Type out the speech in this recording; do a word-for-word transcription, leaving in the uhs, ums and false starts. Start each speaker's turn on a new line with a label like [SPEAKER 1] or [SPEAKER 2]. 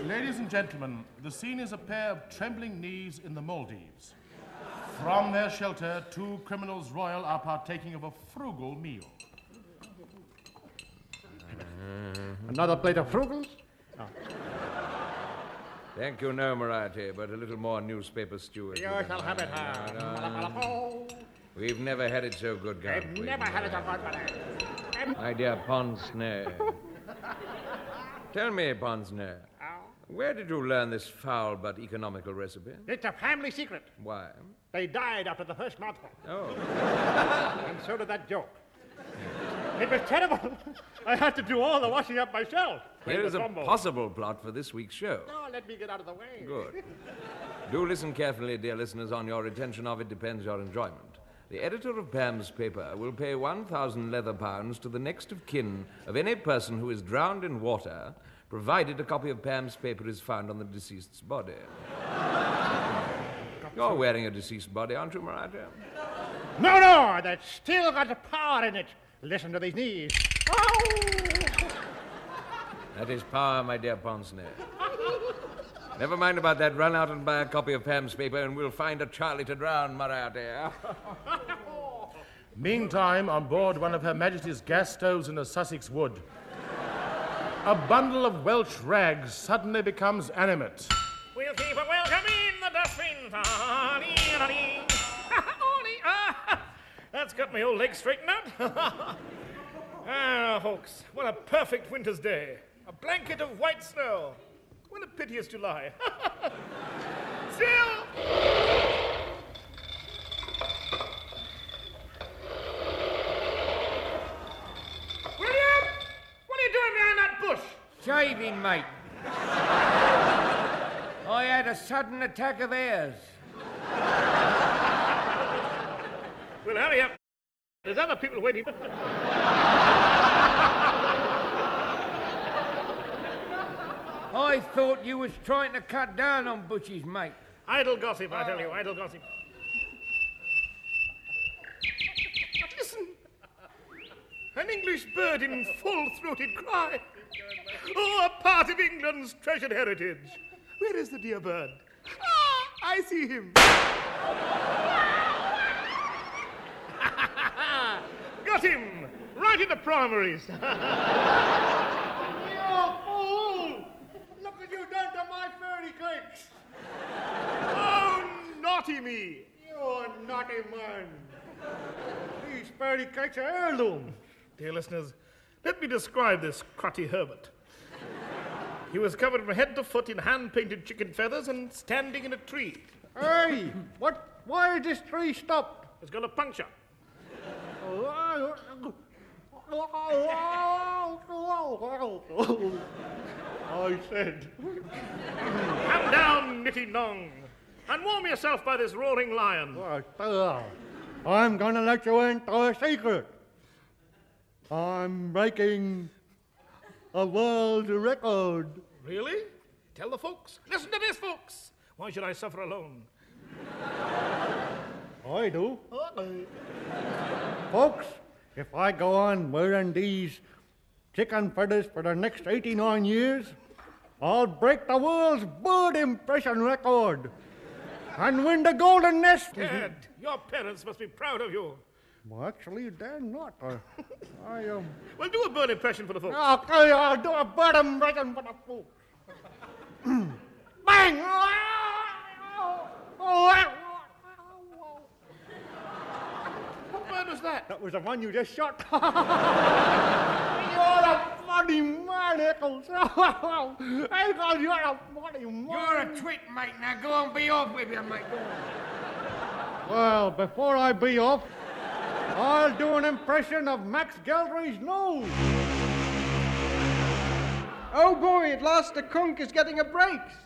[SPEAKER 1] Ladies and gentlemen, the scene is a pair of trembling knees in the Maldives. From their shelter, two criminals royal are partaking of a frugal meal.
[SPEAKER 2] Another plate of frugals? Oh.
[SPEAKER 3] Thank you, no, Moriarty, but a little more newspaper stew.
[SPEAKER 2] You shall have it, huh?
[SPEAKER 3] We've never had it so good,
[SPEAKER 2] I've
[SPEAKER 3] Count.
[SPEAKER 2] never had it so good,
[SPEAKER 3] My dear Ponsnare. Tell me, Ponsnare, where did you learn this foul but economical recipe?
[SPEAKER 2] It's a family secret.
[SPEAKER 3] Why?
[SPEAKER 2] They died after the first mouthful.
[SPEAKER 3] Oh.
[SPEAKER 2] And so did that joke. It was terrible. I had to do all the washing up myself.
[SPEAKER 3] Here is a possible plot for this week's show.
[SPEAKER 2] No, let me get out of the way.
[SPEAKER 3] Good. Do listen carefully, dear listeners. On your retention of it depends your enjoyment. The editor of Pam's paper will pay one thousand leather pounds to the next of kin of any person who is drowned in water, provided a copy of Pam's paper is found on the deceased's body. You're wearing a deceased body, aren't you, Moriarty?
[SPEAKER 2] No, no, that's still got the power in it. Listen to these knees. Oh!
[SPEAKER 3] That is power, my dear Ponsnare. Never mind about that. Run out and buy a copy of Pam's paper and we'll find a Charlie to drown, Moriarty.
[SPEAKER 1] Meantime, on board one of Her Majesty's gas stoves in a Sussex wood, a bundle of Welsh rags suddenly becomes animate.
[SPEAKER 2] We'll keep a welcome in the dustbin. That's got my old legs straightened out. Ah, folks, what a perfect winter's day. A blanket of white snow. What a piteous July. Still. William! What are you doing behind that bush?
[SPEAKER 4] Shaving, mate. I had a sudden attack of airs.
[SPEAKER 2] Well, hurry up. There's other people waiting.
[SPEAKER 4] I thought you was trying to cut down on bushes, mate.
[SPEAKER 2] Idle gossip, I tell you, idle gossip. Listen. An English bird in full-throated cry. Oh, a part of England's treasured heritage. Where is the dear bird? Ah, I see him. Got him! Right in the primaries. You fool! Look what you've done to my fairy cakes! Oh, naughty me! You're a naughty man. These fairy cakes are heirloom. Dear listeners, let me describe this crotty Herbert. He was covered from head to foot in hand-painted chicken feathers and standing in a tree. Hey, what? Why is this tree stopped? It's got a puncture. I said. Come down, Nitty Nong, and warm yourself by this roaring lion. I'm going to let you into a secret. I'm breaking a world record. Really? Tell the folks. Listen to this, folks. Why should I suffer alone? I do. Folks, if I go on wearing these chicken feathers for the next eighty-nine years, I'll break the world's bird impression record and win the golden nest. Dad, your parents must be proud of you. Well, actually, they're not. Uh, I, um... Well, do a bird impression for the folks. Okay, I'll do a bird impression for the folks. Bang! What bird was that? That was the one you just shot. You're a funny man, Eccles. Eccles, you're a funny man.
[SPEAKER 4] You're a twit, mate. Now go on, be off with you, mate.
[SPEAKER 2] Well, before I be off, I'll do an impression of Max Geldry's nose.
[SPEAKER 5] Oh boy, at last the conch is getting a break.